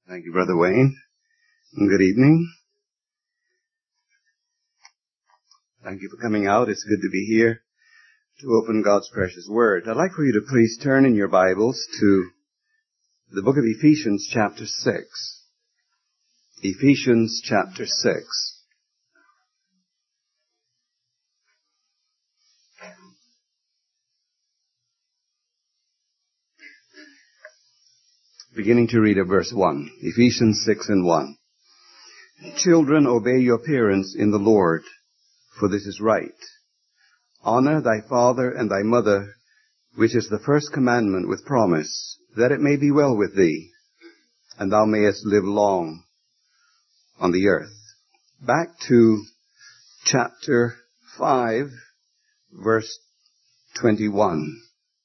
Thank you, Brother Wayne. And good evening. Thank you for coming out. It's good to be here to open God's precious Word. I'd like for you to please turn in your Bibles to the book of Ephesians chapter 6. Ephesians chapter 6. Beginning to read at verse 1. Ephesians 6 and 1. Children, obey your parents in the Lord, for this is right. Honor thy father and thy mother, which is the first commandment with promise, that it may be well with thee, and thou mayest live long on the earth. Back to chapter 5, verse 21.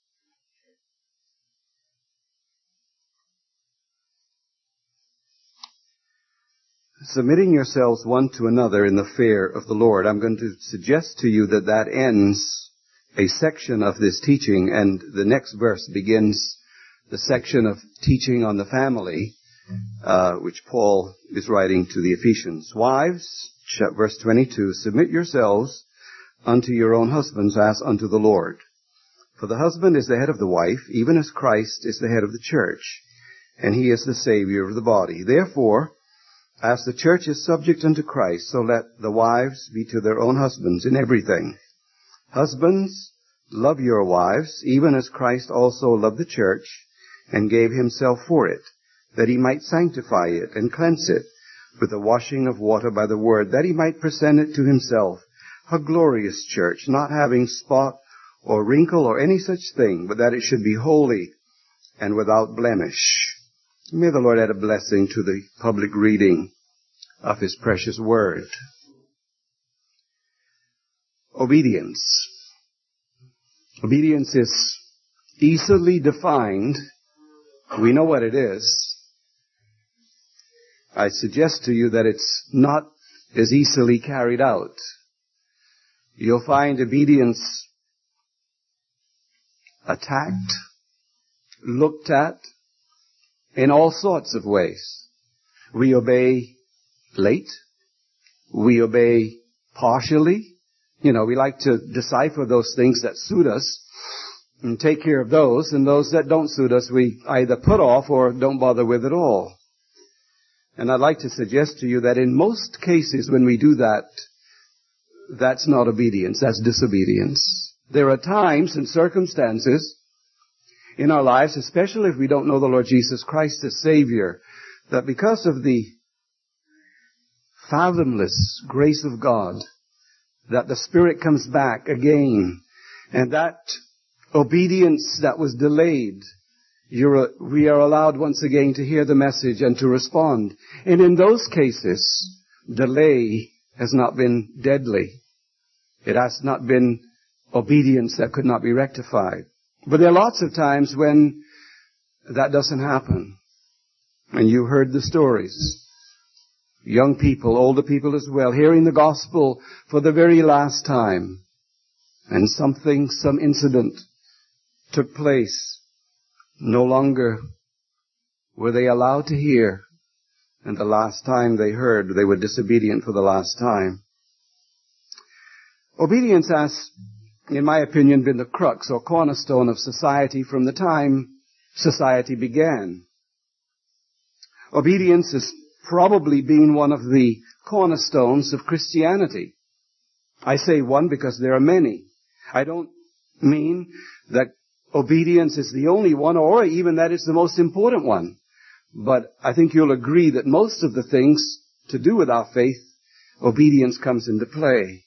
Submitting yourselves one to another in the fear of the Lord. I'm going to suggest to you that that ends a section of this teaching, and the next verse begins the section of teaching on the family, which Paul is writing to the Ephesians. Wives, verse 22, submit yourselves unto your own husbands as unto the Lord. For the husband is the head of the wife, even as Christ is the head of the church, and he is the Savior of the body. Therefore, as the church is subject unto Christ, so let the wives be to their own husbands in everything. Husbands, love your wives, even as Christ also loved the church, and gave himself for it, that he might sanctify it and cleanse it with the washing of water by the word, that he might present it to himself, a glorious church, not having spot or wrinkle or any such thing, but that it should be holy and without blemish. May the Lord add a blessing to the public reading of His precious Word. Obedience. Obedience is easily defined. We know what it is. I suggest to you that it's not as easily carried out. You'll find obedience attacked, looked at, in all sorts of ways. We obey late. We obey partially. We like to decipher those things that suit us and take care of those, and those that don't suit us we either put off or don't bother with at all. And I'd like to suggest to you that in most cases when we do that, that's not obedience, that's disobedience. There are times and circumstances in our lives, especially if we don't know the Lord Jesus Christ as Savior, that because of the fathomless grace of God, that the Spirit comes back again, and that obedience that was delayed, we are allowed once again to hear the message and to respond. And in those cases, delay has not been deadly. It has not been obedience that could not be rectified. But there are lots of times when that doesn't happen. And you heard the stories. Young people, older people as well, hearing the gospel for the very last time. And some incident took place. No longer were they allowed to hear. And the last time they heard, they were disobedient for the last time. Obedience has, in my opinion, been the crux or cornerstone of society from the time society began. Obedience has probably been one of the cornerstones of Christianity. I say one because there are many. I don't mean that obedience is the only one or even that it's the most important one. But I think you'll agree that most of the things to do with our faith, obedience comes into play.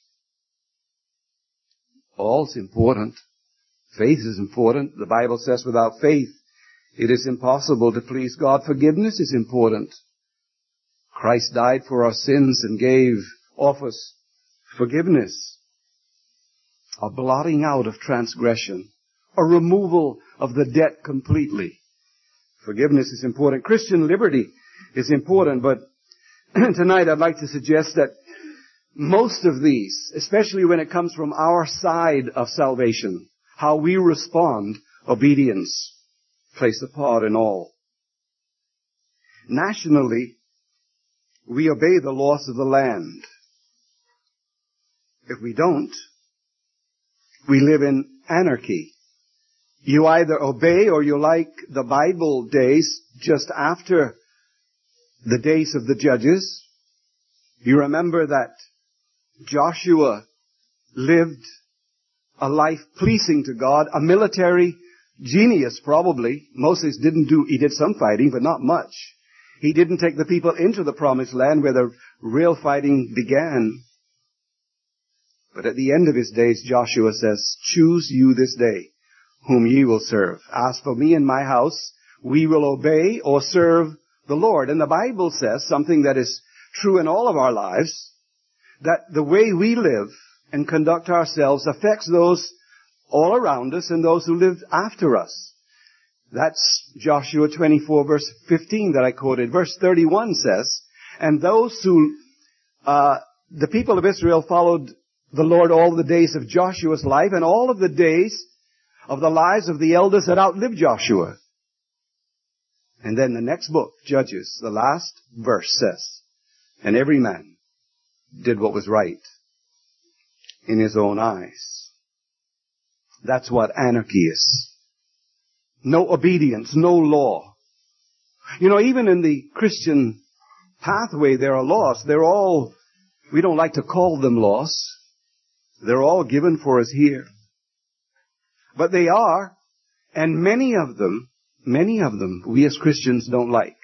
All's important. Faith is important. The Bible says without faith, it is impossible to please God. Forgiveness is important. Christ died for our sins and offers forgiveness, a blotting out of transgression, a removal of the debt completely. Forgiveness is important. Christian liberty is important, but tonight I'd like to suggest that most of these, especially when it comes from our side of salvation, how we respond, obedience plays a part in all. nationally, we obey the laws of the land. If we don't, we live in anarchy. You either obey or you like the Bible days just after the days of the judges. You remember that Joshua lived a life pleasing to God, a military genius probably. Moses he did some fighting, but not much. He didn't take the people into the promised land where the real fighting began. But at the end of his days, Joshua says, choose you this day whom ye will serve. As for me and my house, we will obey or serve the Lord. And the Bible says something that is true in all of our lives, that the way we live and conduct ourselves affects those all around us and those who live after us. That's Joshua 24 verse 15 that I quoted. Verse 31 says, and those who, the people of Israel followed the Lord all the days of Joshua's life and all of the days of the lives of the elders that outlived Joshua. And then the next book, Judges, the last verse says, and every man did what was right in his own eyes. That's what anarchy is. No obedience, no law. You know, even in the Christian pathway there are laws. We don't like to call them laws. They're all given for us here. But they are, and many of them, we as Christians don't like.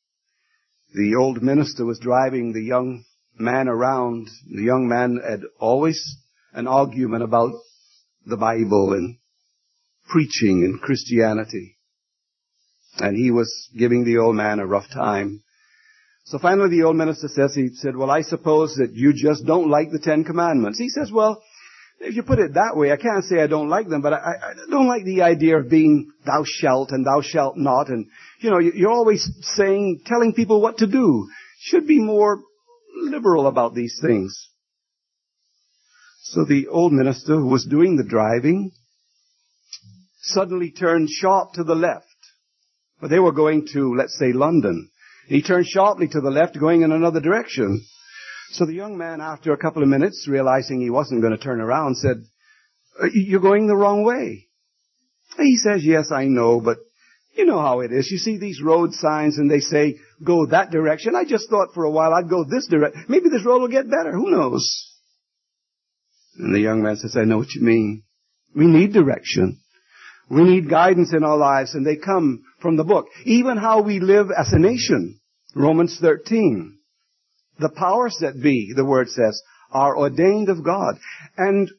The old minister was driving the young man around. The young man had always an argument about the Bible and preaching and Christianity. And he was giving the old man a rough time. So finally the old minister said, well, I suppose that you just don't like the 10 Commandments. He says, well, if you put it that way, I can't say I don't like them, but I don't like the idea of being thou shalt and thou shalt not. And, you know, you're always telling people what to do. Should be more liberal about these things. So the old minister who was doing the driving suddenly turned sharp to the left. But they were going to, let's say, London. He turned sharply to the left, going in another direction. So the young man, after a couple of minutes, realizing he wasn't going to turn around, said, you're going the wrong way. He says, yes, I know, but you know how it is. You see these road signs and they say, go that direction. I just thought for a while I'd go this direction. Maybe this road will get better. Who knows? And the young man says, I know what you mean. We need direction. We need guidance in our lives, and they come from the book. Even how we live as a nation. Romans 13. The powers that be, the word says, are ordained of God. And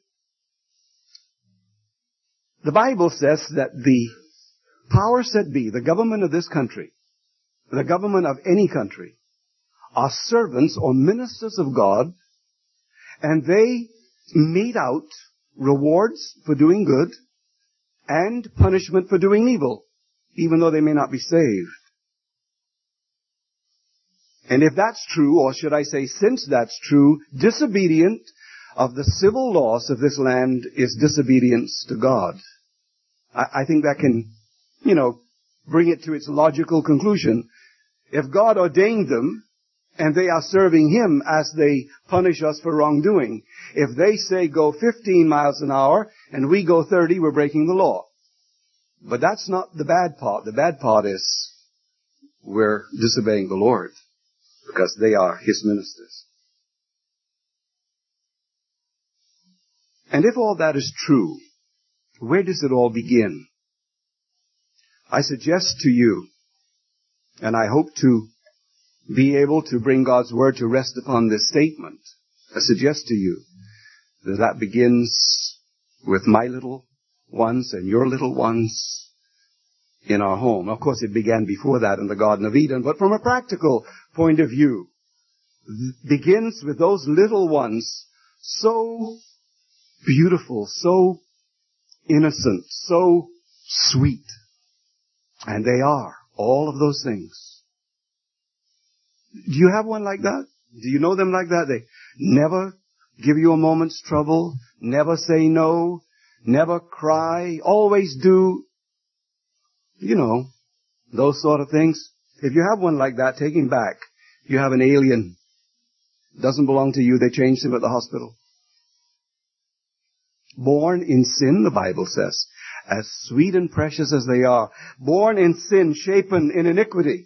the Bible says that the powers that be, the government of this country, the government of any country, are servants or ministers of God, and they mete out rewards for doing good and punishment for doing evil, even though they may not be saved. And if that's true, or should I say, since that's true, disobedient of the civil laws of this land is disobedience to God. I think that can, bring it to its logical conclusion. If God ordained them, and they are serving Him as they punish us for wrongdoing, if they say go 15 miles an hour, and we go 30, we're breaking the law. But that's not the bad part. The bad part is we're disobeying the Lord, because they are His ministers. And if all that is true, where does it all begin? I suggest to you, and I hope to be able to bring God's Word to rest upon this statement, I suggest to you that begins with my little ones and your little ones in our home. Of course, it began before that in the Garden of Eden, but from a practical point of view, begins with those little ones, so beautiful, so innocent, so sweet. And they are all of those things. Do you have one like that? Do you know them like that? They never give you a moment's trouble, never say no, never cry, always do, those sort of things. If you have one like that, take him back. You have an alien. Doesn't belong to you. They changed him at the hospital. Born in sin, the Bible says, as sweet and precious as they are. Born in sin, shapen in iniquity.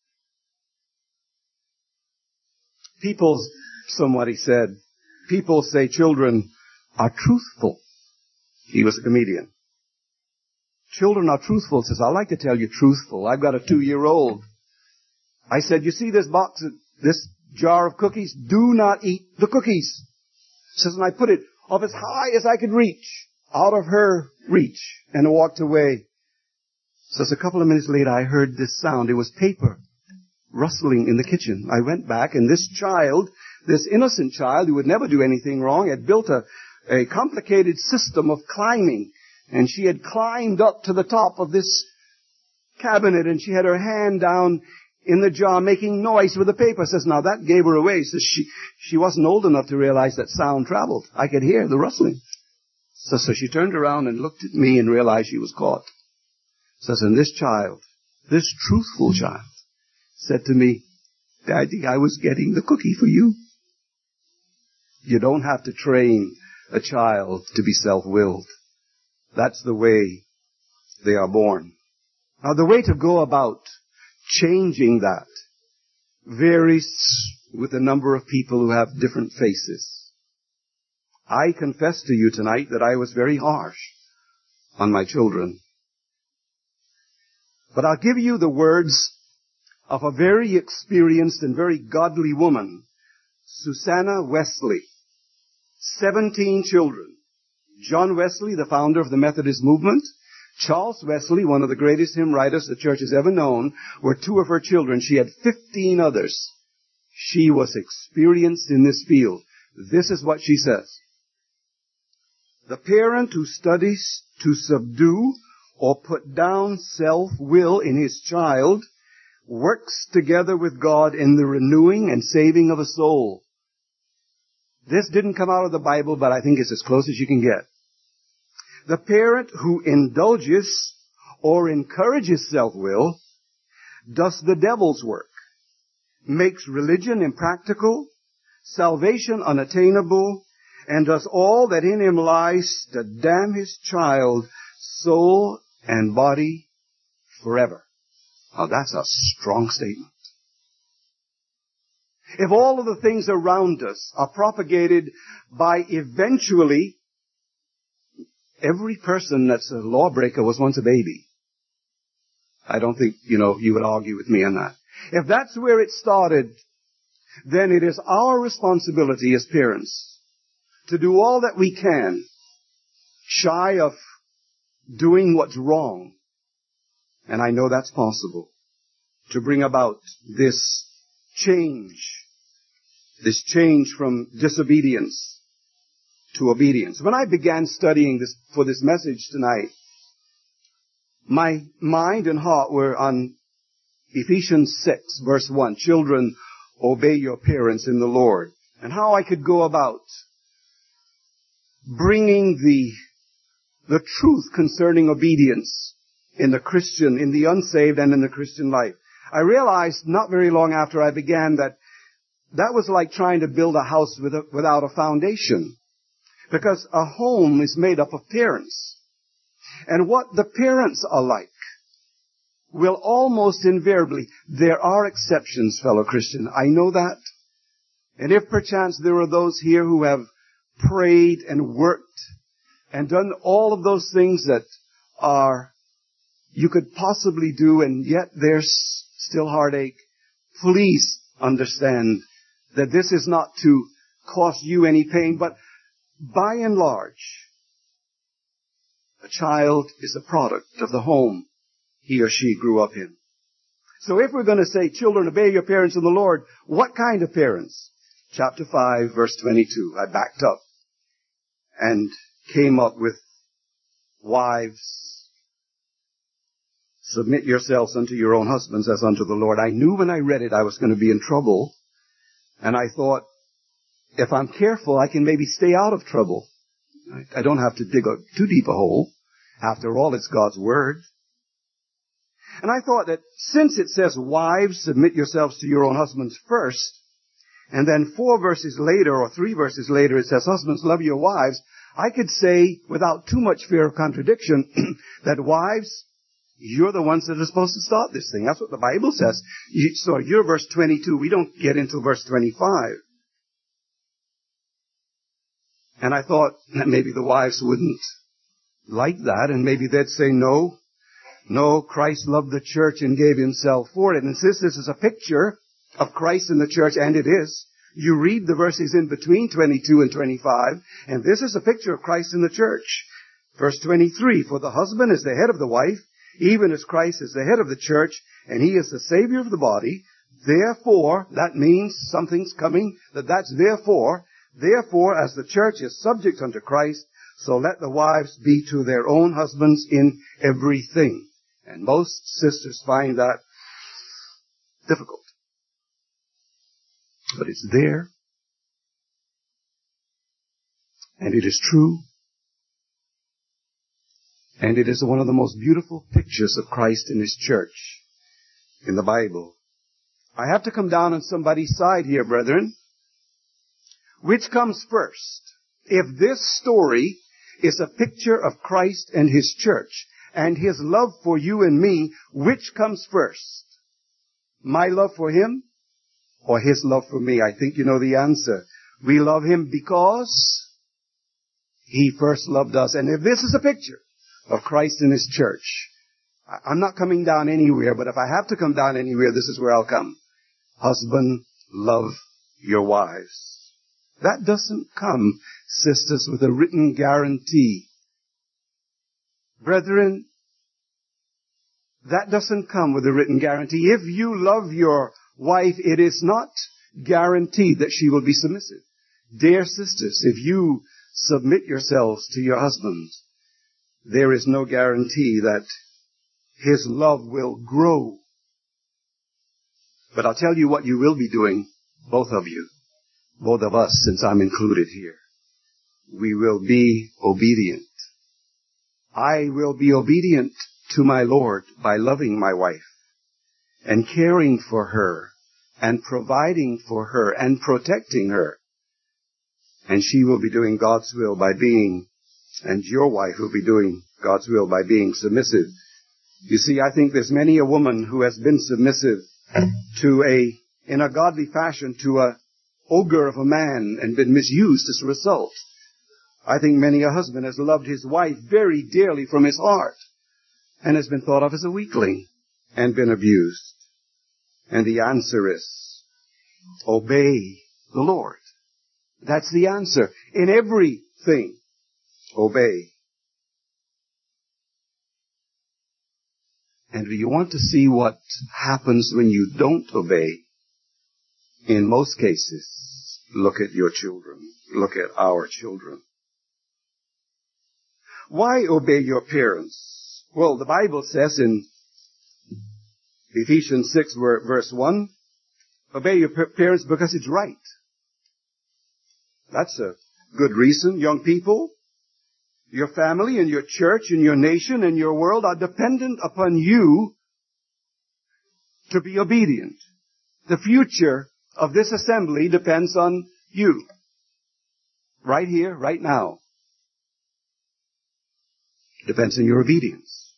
Somebody said, people say children are truthful. He was a comedian. Children are truthful. Says, I like to tell you truthful. I've got a 2-year-old. I said, you see this box, this jar of cookies? Do not eat the cookies. Says, and I put it up as high as I could reach, out of her reach, and walked away. Says, a couple of minutes later, I heard this sound. It was paper rustling in the kitchen. I went back, and this child, this innocent child who would never do anything wrong, had built a complicated system of climbing. And she had climbed up to the top of this cabinet, and she had her hand down in the jar making noise with the paper. Says, now that gave her away. Says, she wasn't old enough to realize that sound traveled. I could hear the rustling. So she turned around and looked at me and realized she was caught. Says, and this child, this truthful child, said to me, Daddy, I was getting the cookie for you. You don't have to train a child to be self-willed. That's the way they are born. Now, the way to go about changing that varies with the number of people who have different faces. I confess to you tonight that I was very harsh on my children. But I'll give you the words of a very experienced and very godly woman, Susanna Wesley. 17 children. John Wesley, the founder of the Methodist movement, Charles Wesley, one of the greatest hymn writers the church has ever known, were 2 of her children. She had 15 others. She was experienced in this field. This is what she says. The parent who studies to subdue or put down self-will in his child works together with God in the renewing and saving of a soul. This didn't come out of the Bible, but I think it's as close as you can get. The parent who indulges or encourages self-will does the devil's work, makes religion impractical, salvation unattainable, and does all that in him lies to damn his child, soul and body forever. Oh, that's a strong statement. If all of the things around us are propagated by eventually, every person that's a lawbreaker was once a baby. I don't think, you would argue with me on that. If that's where it started, then it is our responsibility as parents to do all that we can, shy of doing what's wrong. And I know that's possible, to bring about this change from disobedience to obedience. When I began studying this for this message tonight, my mind and heart were on Ephesians 6, verse 1. Children, obey your parents in the Lord. And how I could go about bringing the truth concerning obedience in the Christian, in the unsaved, and in the Christian life. I realized not very long after I began that was like trying to build a house without a foundation. Because a home is made up of parents. And what the parents are like will almost invariably, there are exceptions, fellow Christian. I know that. And if perchance there are those here who have prayed and worked and done all of those things that you could possibly do, and yet there's still heartache, please understand that this is not to cause you any pain, but by and large, a child is a product of the home he or she grew up in. So if we're going to say, children, obey your parents in the Lord, what kind of parents? Chapter 5, verse 22. I backed up and came up with, wives, submit yourselves unto your own husbands as unto the Lord. I knew when I read it I was going to be in trouble, and I thought, if I'm careful, I can maybe stay out of trouble. I don't have to dig too deep a hole. After all, it's God's Word. And I thought that since it says, wives, submit yourselves to your own husbands first, and then 4 verses later or 3 verses later it says, husbands, love your wives, I could say without too much fear of contradiction that wives, you're the ones that are supposed to start this thing. That's what the Bible says. So you're verse 22. We don't get into verse 25. And I thought that maybe the wives wouldn't like that, and maybe they'd say, no, Christ loved the church and gave himself for it. And since this is a picture of Christ in the church, and it is, you read the verses in between 22 and 25, and this is a picture of Christ in the church. Verse 23, for the husband is the head of the wife, even as Christ is the head of the church, and he is the Savior of the body. Therefore, that means something's coming, that's therefore, as the church is subject unto Christ, so let the wives be to their own husbands in everything. And most sisters find that difficult. But it's there. And it is true. And it is one of the most beautiful pictures of Christ in his church in the Bible. I have to come down on somebody's side here, brethren. Which comes first? If this story is a picture of Christ and his church and his love for you and me, which comes first? My love for him or his love for me? I think you know the answer. We love him because he first loved us. And if this is a picture of Christ and his church, I'm not coming down anywhere, but if I have to come down anywhere, this is where I'll come. Husband, love your wives. That doesn't come, sisters, with a written guarantee. Brethren, that doesn't come with a written guarantee. If you love your wife, it is not guaranteed that she will be submissive. Dear sisters, if you submit yourselves to your husband, there is no guarantee that his love will grow. But I'll tell you what you will be doing, both of you. Both of us, since I'm included here. We will be obedient. I will be obedient to my Lord by loving my wife and caring for her and providing for her and protecting her. And she will be doing God's will by being, and your wife will be doing God's will by being submissive. You see, I think there's many a woman who has been submissive in a godly fashion to a ogre of a man and been misused as a result. I think many a husband has loved his wife very dearly from his heart and has been thought of as a weakling and been abused. And the answer is, obey the Lord. That's the answer. In everything, obey. And do you want to see what happens when you don't obey? In most cases, look at your children. Look at our children. Why obey your parents? Well, the Bible says in Ephesians 6 verse 1, obey your parents because it's right. That's a good reason. Young people, your family and your church and your nation and your world are dependent upon you to be obedient. The future of this assembly depends on you. Right here, right now. Depends on your obedience.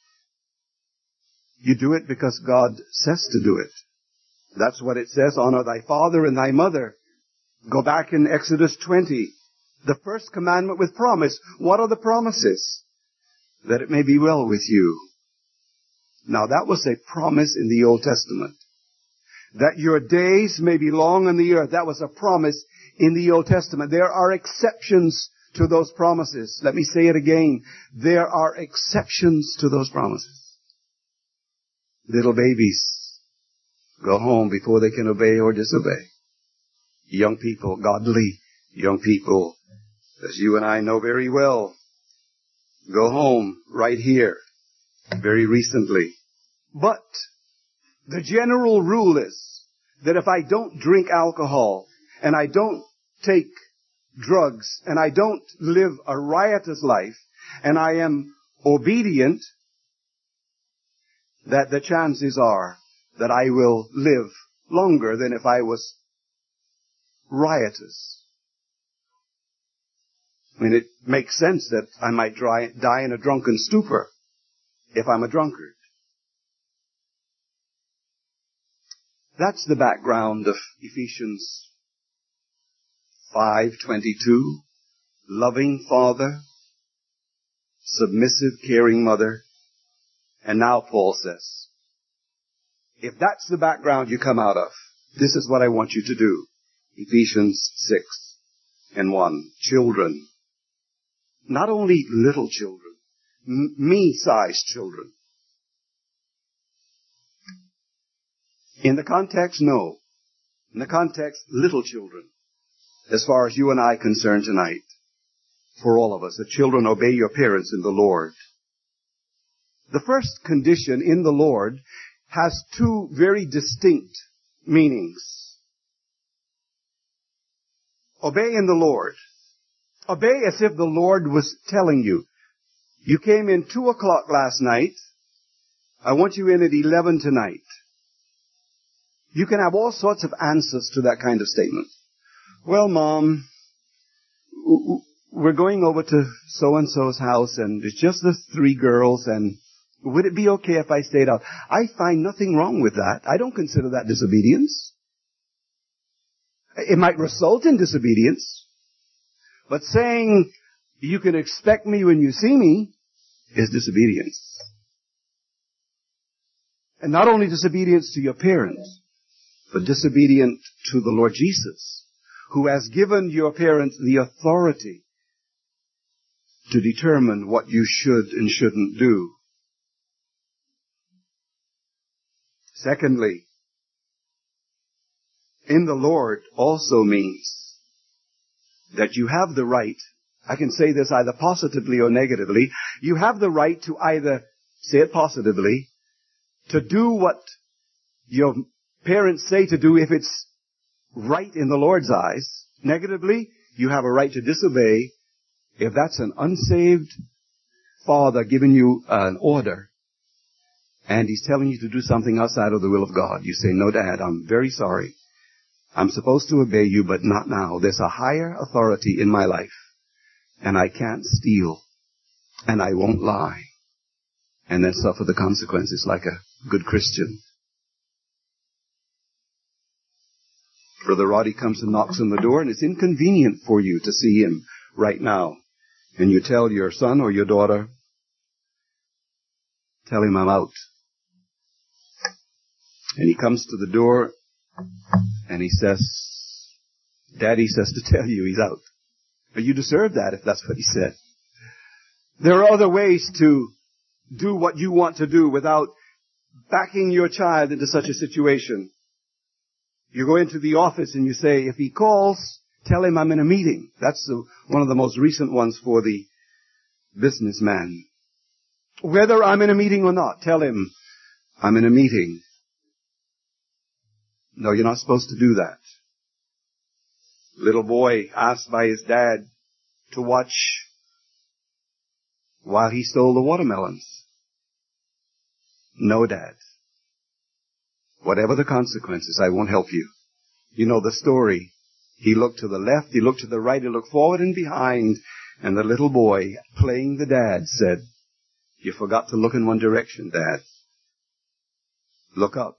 You do it because God says to do it. That's what it says, honor thy father and thy mother. Go back in Exodus 20. The first commandment with promise. What are the promises? That it may be well with you. Now that was a promise in the Old Testament. That your days may be long on the earth. That was a promise in the Old Testament. There are exceptions to those promises. Let me say it again. There are exceptions to those promises. Little babies go home before they can obey or disobey. Young people, godly young people, as you and I know very well, go home right here very recently. But the general rule is that if I don't drink alcohol and I don't take drugs and I don't live a riotous life and I am obedient, that the chances are that I will live longer than if I was riotous. I mean, it makes sense that I might die in a drunken stupor if I'm a drunkard. That's the background of Ephesians 5:22. Loving father, submissive, caring mother. And now Paul says, if that's the background you come out of, this is what I want you to do. Ephesians 6:1. Children. Not only little children, me-sized children. In the context, no. In the context, little children. As far as you and I are concerned tonight, for all of us, the children, obey your parents in the Lord. The first condition in the Lord has two very distinct meanings. Obey in the Lord. Obey as if the Lord was telling you. You came in 2 o'clock last night. I want you in at 11 tonight. You can have all sorts of answers to that kind of statement. Well, Mom, we're going over to so-and-so's house and it's just the 3 girls and would it be okay if I stayed out? I find nothing wrong with that. I don't consider that disobedience. It might result in disobedience. But saying you can expect me when you see me is disobedience. And not only disobedience to your parents, but disobedient to the Lord Jesus, who has given your parents the authority to determine what you should and shouldn't do. Secondly, in the Lord also means that you have the right, I can say this either positively or negatively, you have the right to either, say it positively, to do what your parents say to do if it's right in the Lord's eyes. Negatively, you have a right to disobey if that's an unsaved father giving you an order and he's telling you to do something outside of the will of God. You say, no, Dad, I'm very sorry. I'm supposed to obey you, but not now. There's a higher authority in my life, and I can't steal, and I won't lie, and then suffer the consequences like a good Christian. Brother Roddy comes and knocks on the door, and it's inconvenient for you to see him right now. And you tell your son or your daughter, tell him I'm out. And he comes to the door, and he says, Daddy says to tell you he's out. But you deserve that if that's what he said. There are other ways to do what you want to do without backing your child into such a situation. You go into the office and you say, if he calls, tell him I'm in a meeting. That's one of the most recent ones for the businessman. Whether I'm in a meeting or not, tell him I'm in a meeting. No, you're not supposed to do that. Little boy asked by his dad to watch while he stole the watermelons. No, Dad. Whatever the consequences, I won't help you. You know the story. He looked to the left, he looked to the right, he looked forward and behind, and the little boy, playing the dad, said, you forgot to look in one direction, Dad. Look up.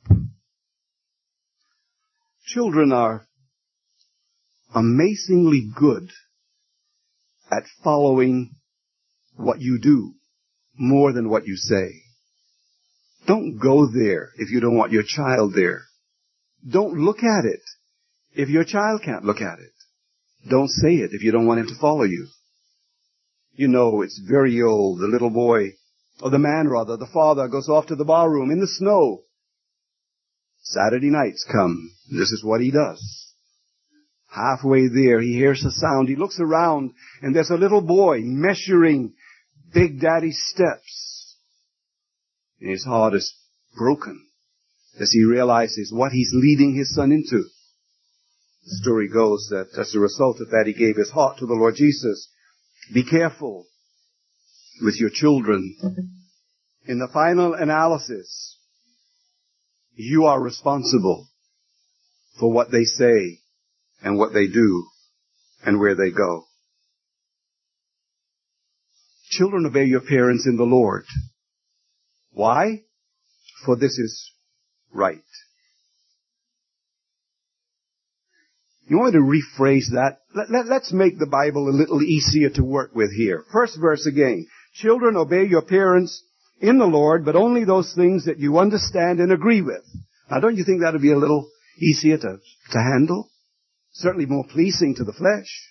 Children are amazingly good at following what you do more than what you say. Don't go there if you don't want your child there. Don't look at it if your child can't look at it. Don't say it if you don't want him to follow you. You know, it's very old. The little boy, or the man rather, the father goes off to the bar room in the snow. Saturday nights come. This is what he does. Halfway there, he hears a sound. He looks around, and there's a little boy measuring Big Daddy's steps. And his heart is broken as he realizes what he's leading his son into. The story goes that as a result of that, he gave his heart to the Lord Jesus. Be careful with your children. In the final analysis, you are responsible for what they say and what they do and where they go. Children, obey your parents in the Lord. Why? For this is right. You want to rephrase that? Let's make the Bible a little easier to work with here. First verse again. Children, obey your parents in the Lord, but only those things that you understand and agree with. Now, don't you think that would be a little easier to handle? Certainly more pleasing to the flesh.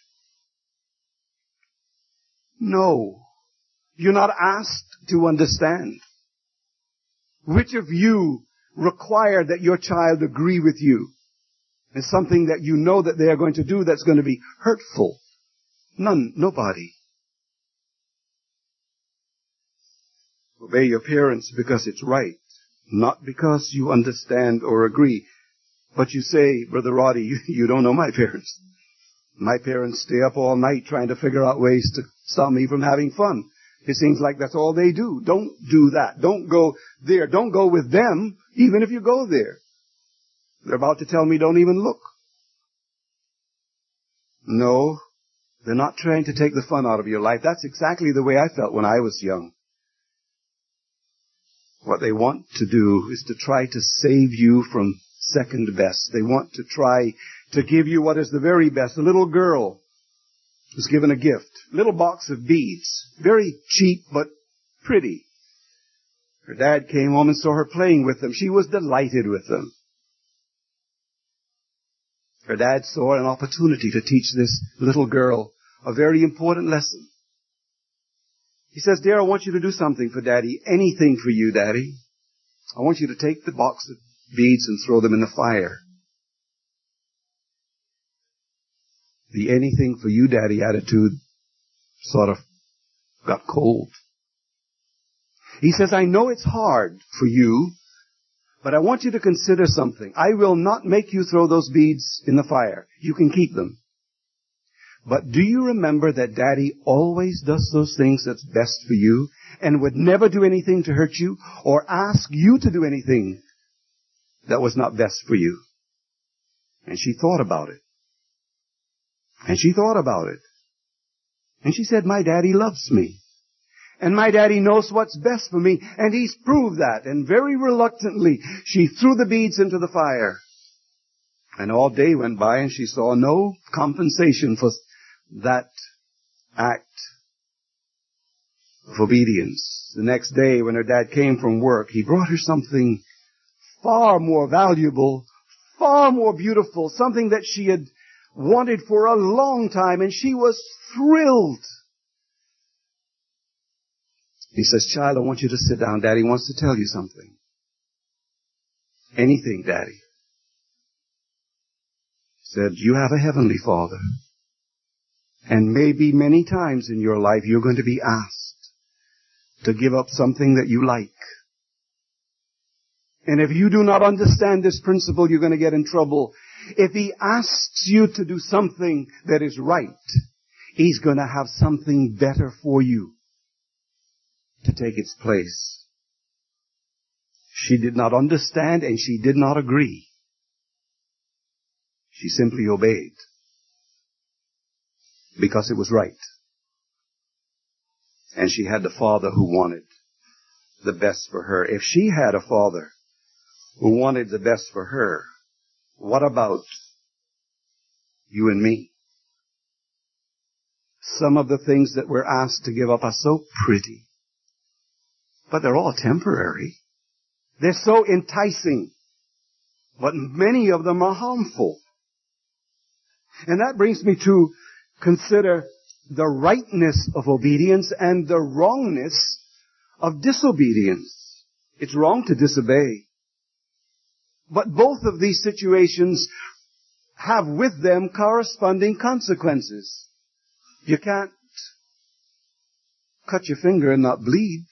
No. You're not asked to understand. Which of you require that your child agree with you? It's something that you know that they are going to do that's going to be hurtful. Nobody. Obey your parents because it's right, not because you understand or agree. But you say, Brother Roddy, you don't know my parents. My parents stay up all night trying to figure out ways to stop me from having fun. It seems like that's all they do. Don't do that. Don't go there. Don't go with them, even if you go there. They're about to tell me don't even look. No, they're not trying to take the fun out of your life. That's exactly the way I felt when I was young. What they want to do is to try to save you from second best. They want to try to give you what is the very best. A little girl was given a gift. A little box of beads. Very cheap but pretty. Her dad came home and saw her playing with them. She was delighted with them. Her dad saw an opportunity to teach this little girl a very important lesson. He says, dear, I want you to do something for Daddy. Anything for you, Daddy. I want you to take the box of beads and throw them in the fire. The anything for you, Daddy attitude sort of got cold. He says, I know it's hard for you, but I want you to consider something. I will not make you throw those beads in the fire. You can keep them. But do you remember that Daddy always does those things that's best for you and would never do anything to hurt you or ask you to do anything that was not best for you? And she thought about it. And she thought about it. And she said, my Daddy loves me. And my Daddy knows what's best for me. And he's proved that. And very reluctantly, she threw the beads into the fire. And all day went by and she saw no compensation for that act of obedience. The next day when her dad came from work, he brought her something far more valuable, far more beautiful, something that she had wanted for a long time, and she was thrilled. He says, child, I want you to sit down. Daddy wants to tell you something. Anything, Daddy. He said, you have a heavenly Father. And maybe many times in your life you're going to be asked to give up something that you like. And if you do not understand this principle, you're going to get in trouble. If he asks you to do something that is right, he's going to have something better for you to take its place. She did not understand and she did not agree. She simply obeyed because it was right. And she had the father who wanted the best for her. If she had a father who wanted the best for her, what about you and me? Some of the things that we're asked to give up are so pretty, but they're all temporary. They're so enticing, but many of them are harmful. And that brings me to consider the rightness of obedience and the wrongness of disobedience. It's wrong to disobey. But both of these situations have with them corresponding consequences. You can't cut your finger and not bleed.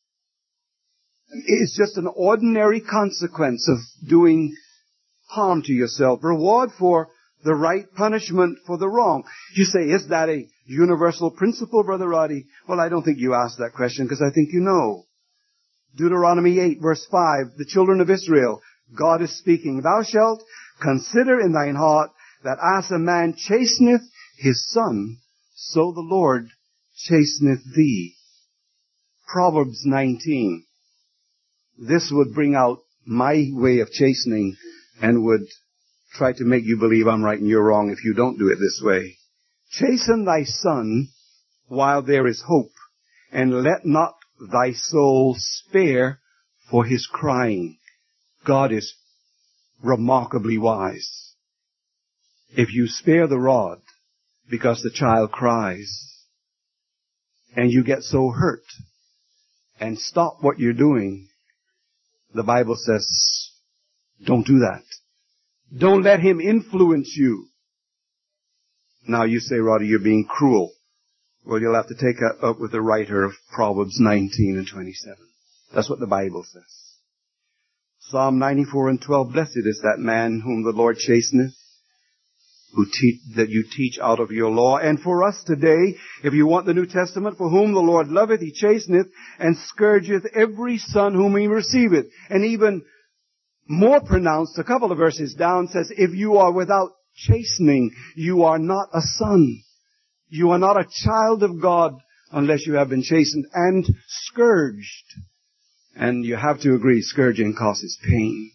It's just an ordinary consequence of doing harm to yourself. Reward for the right, punishment for the wrong. You say, is that a universal principle, Brother Roddy? Well, I don't think you asked that question because I think you know. Deuteronomy 8 verse 5, the children of Israel, God is speaking, thou shalt consider in thine heart that as a man chasteneth his son, so the Lord chasteneth thee. Proverbs 19. This would bring out my way of chastening and would try to make you believe I'm right and you're wrong if you don't do it this way. Chasten thy son while there is hope, and let not thy soul spare for his crying. God is remarkably wise. If you spare the rod because the child cries, and you get so hurt and stop what you're doing, the Bible says, don't do that. Don't let him influence you. Now you say, Roddy, you're being cruel. Well, you'll have to take up with the writer of Proverbs 19 and 27. That's what the Bible says. Psalm 94 and 12, blessed is that man whom the Lord chasteneth, that you teach out of your law. And for us today, if you want the New Testament, for whom the Lord loveth, he chasteneth, and scourgeth every son whom he receiveth. And even more pronounced, a couple of verses down, says, if you are without chastening, you are not a son. You are not a child of God unless you have been chastened and scourged. And you have to agree, scourging causes pain.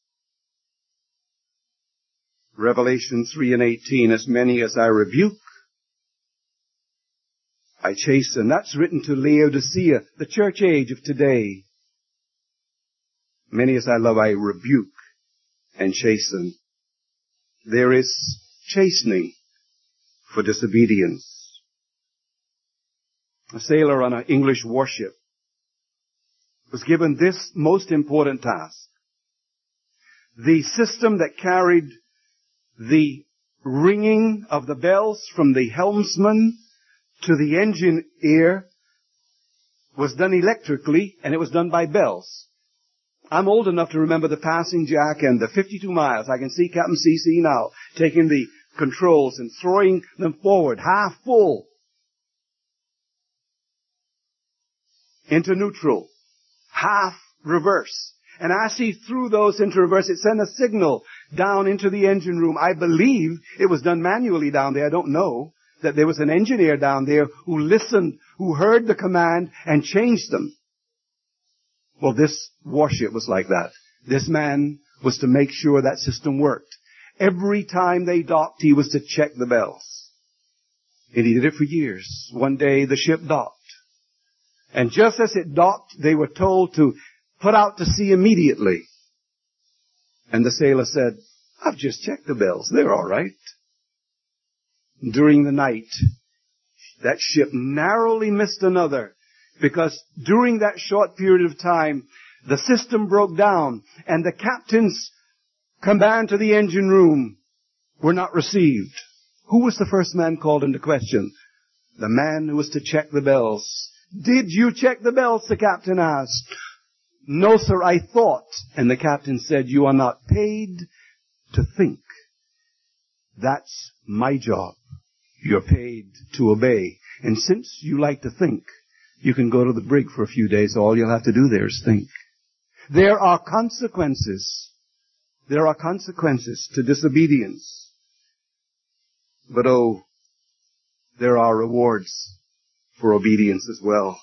Revelation 3 and 18, as many as I rebuke, I chasten. That's written to Laodicea, the church age of today. Many as I love, I rebuke and chasten. There is chastening for disobedience. A sailor on an English warship was given this most important task. The system that carried the ringing of the bells from the helmsman to the engineer was done electrically, and it was done by bells. I'm old enough to remember the passing jack and the 52 miles. I can see Captain C.C. now taking the controls and throwing them forward, half full, into neutral, half reverse. And as he threw those into reverse, it sent a signal down into the engine room. I believe it was done manually down there. I don't know. That there was an engineer down there who listened, who heard the command and changed them. Well, this warship was like that. This man was to make sure that system worked. Every time they docked, he was to check the bells. And he did it for years. One day the ship docked. And just as it docked, they were told to put out to sea immediately. And the sailor said, I've just checked the bells. They're all right. During the night, that ship narrowly missed another, because during that short period of time, the system broke down and the captain's command to the engine room were not received. Who was the first man called into question? The man who was to check the bells. Did you check the bells? The captain asked. No, sir, I thought. And the captain said, you are not paid to think. That's my job. You're paid to obey. And since you like to think, you can go to the brig for a few days. All you'll have to do there is think. There are consequences. There are consequences to disobedience. But oh, there are rewards for obedience as well.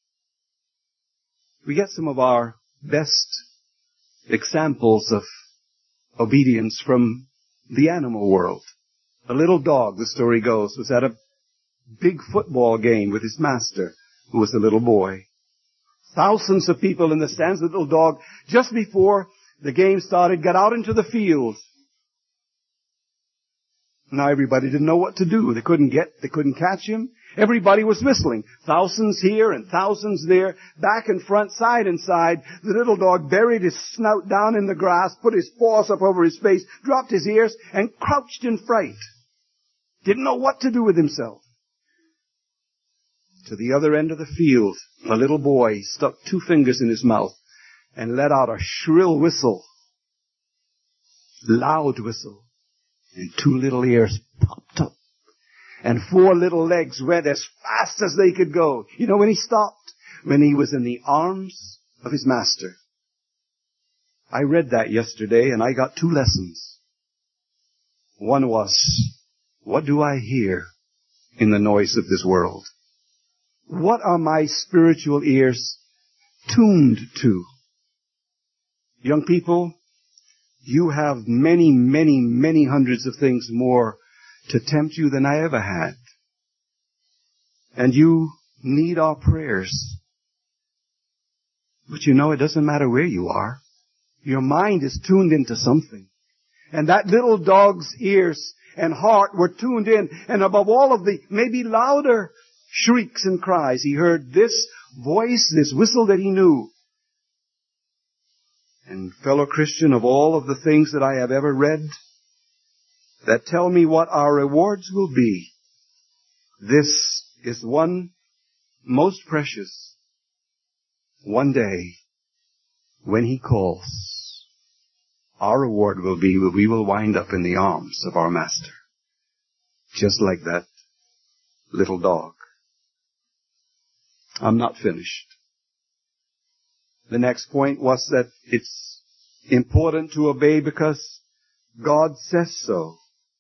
We get some of our best examples of obedience from the animal world. A little dog, the story goes, was at a big football game with his master, who was a little boy. Thousands of people in the stands. The little dog, just before the game started, got out into the field. Now everybody didn't know what to do. They couldn't catch him. Everybody was whistling. Thousands here and thousands there, back and front, side and side. The little dog buried his snout down in the grass, put his paws up over his face, dropped his ears, and crouched in fright. Didn't know what to do with himself. To the other end of the field, a little boy stuck 2 fingers in his mouth and let out a shrill whistle. Loud whistle. And 2 little ears popped up. And 4 little legs went as fast as they could go. You know when he stopped? When he was in the arms of his master. I read that yesterday and I got 2 lessons. One was, what do I hear in the noise of this world? What are my spiritual ears tuned to? Young people, you have many, many, many hundreds of things more to tempt you than I ever had. And you need our prayers. But you know, it doesn't matter where you are. Your mind is tuned into something. And that little dog's ears and heart were tuned in. And above all of the maybe louder shrieks and cries, he heard this voice, this whistle that he knew. And fellow Christian, of all of the things that I have ever read that tell me what our rewards will be, this is one most precious. One day, when he calls, our reward will be that we will wind up in the arms of our Master. Just like that little dog. I'm not finished. The next point was that it's important to obey because God says so.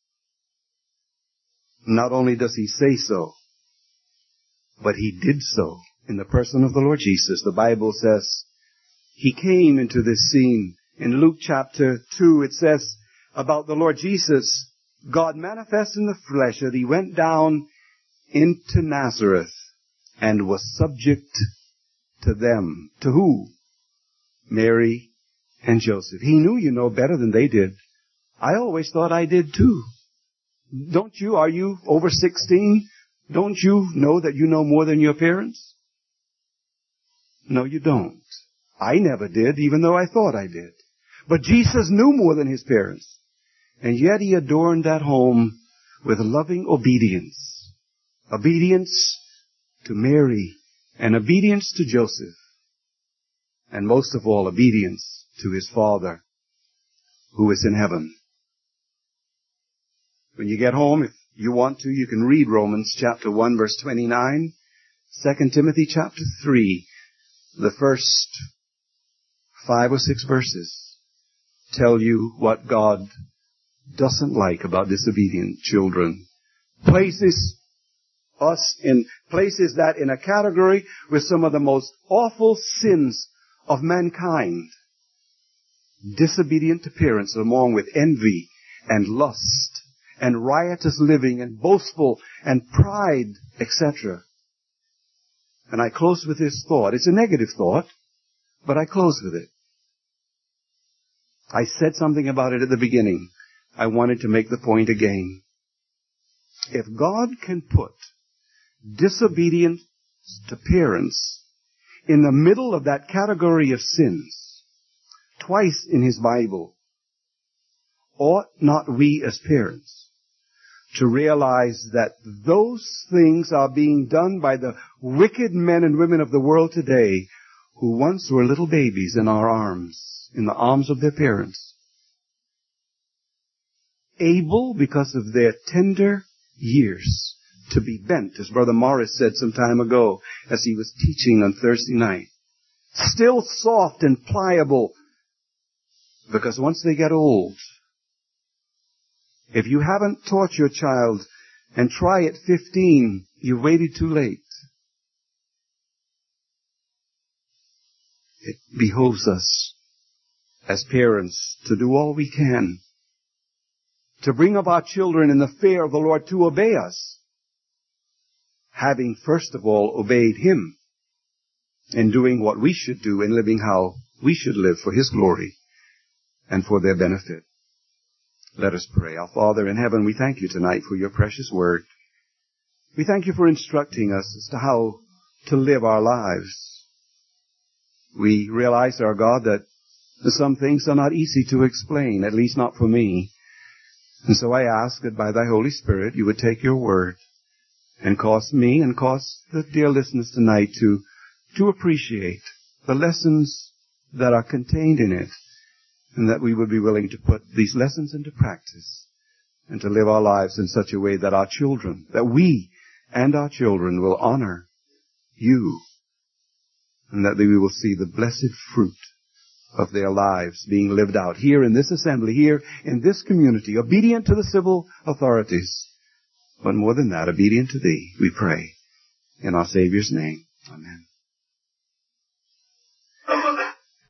Not only does he say so, but he did so in the person of the Lord Jesus. The Bible says he came into this scene. In Luke chapter 2, it says about the Lord Jesus, God manifest in the flesh, that he went down into Nazareth and was subject to them. To who? Mary and Joseph. He knew, better than they did. I always thought I did too. Don't you? Are you over 16? Don't you know that you know more than your parents? No, you don't. I never did, even though I thought I did. But Jesus knew more than his parents. And yet he adorned that home with loving obedience. Obedience to Mary and obedience to Joseph. And most of all, obedience to his Father who is in heaven. When you get home, if you want to, you can read Romans chapter 1 verse 29, 2 Timothy chapter 3, the first 5 or 6 verses tell you what God doesn't like about disobedient children. Places that in a category with some of the most awful sins of mankind. Disobedient to parents, along with envy and lust and riotous living and boastful and pride, etc. And I close with this thought. It's a negative thought, but I close with it. I said something about it at the beginning. I wanted to make the point again. If God can put disobedience to parents in the middle of that category of sins, twice in his Bible, ought not we as parents to realize that those things are being done by the wicked men and women of the world today who once were little babies in our arms, in the arms of their parents, able, because of their tender years, to be bent, as Brother Morris said some time ago as he was teaching on Thursday night. Still soft and pliable, because once they get old, if you haven't taught your child and try at 15, you've waited too late. It behoves us as parents to do all we can to bring up our children in the fear of the Lord to obey us, having first of all obeyed him in doing what we should do and living how we should live for his glory and for their benefit. Let us pray. Our Father in heaven, we thank you tonight for your precious word. We thank you for instructing us as to how to live our lives. We realize, our God, that some things are not easy to explain, at least not for me. And so I ask that by thy Holy Spirit you would take your word and cause me and cause the dear listeners tonight to appreciate the lessons that are contained in it, and that we would be willing to put these lessons into practice and to live our lives in such a way that our children, that we and our children will honor you and that we will see the blessed fruit of their lives being lived out here in this assembly, here in this community, obedient to the civil authorities. But more than that, obedient to Thee, we pray. In our Savior's name, amen.